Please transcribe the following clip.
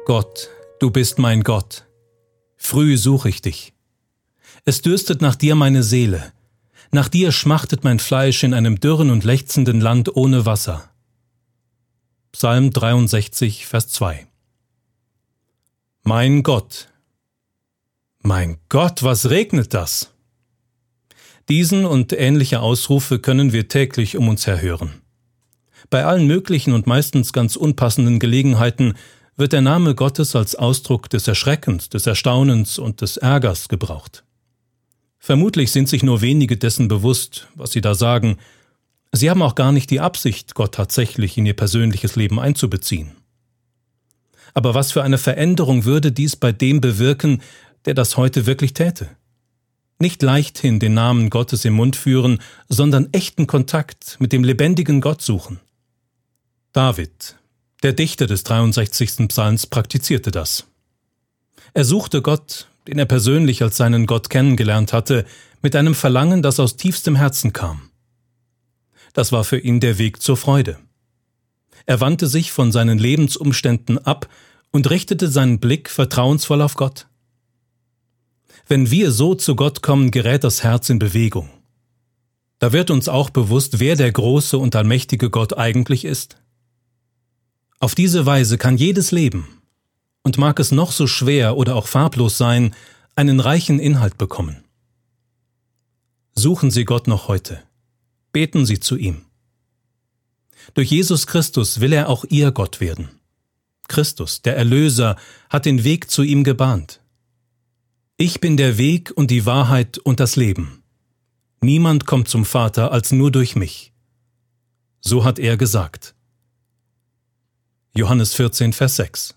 Gott, du bist mein Gott. Früh suche ich dich. Es dürstet nach dir meine Seele. Nach dir schmachtet mein Fleisch in einem dürren und lechzenden Land ohne Wasser. Psalm 63, Vers 2. Mein Gott, was regnet das? Diesen und ähnliche Ausrufe können wir täglich um uns her hören. Bei allen möglichen und meistens ganz unpassenden Gelegenheiten wird der Name Gottes als Ausdruck des Erschreckens, des Erstaunens und des Ärgers gebraucht. Vermutlich sind sich nur wenige dessen bewusst, was sie da sagen. Sie haben auch gar nicht die Absicht, Gott tatsächlich in ihr persönliches Leben einzubeziehen. Aber was für eine Veränderung würde dies bei dem bewirken, der das heute wirklich täte? Nicht leichthin den Namen Gottes im Mund führen, sondern echten Kontakt mit dem lebendigen Gott suchen. David, der Dichter des 63. Psalms, praktizierte das. Er suchte Gott, den er persönlich als seinen Gott kennengelernt hatte, mit einem Verlangen, das aus tiefstem Herzen kam. Das war für ihn der Weg zur Freude. Er wandte sich von seinen Lebensumständen ab und richtete seinen Blick vertrauensvoll auf Gott. Wenn wir so zu Gott kommen, gerät das Herz in Bewegung. Da wird uns auch bewusst, wer der große und allmächtige Gott eigentlich ist. Auf diese Weise kann jedes Leben, und mag es noch so schwer oder auch farblos sein, einen reichen Inhalt bekommen. Suchen Sie Gott noch heute. Beten Sie zu ihm. Durch Jesus Christus will er auch Ihr Gott werden. Christus, der Erlöser, hat den Weg zu ihm gebahnt. Ich bin der Weg und die Wahrheit und das Leben. Niemand kommt zum Vater als nur durch mich. So hat er gesagt. Johannes 14, Vers 6.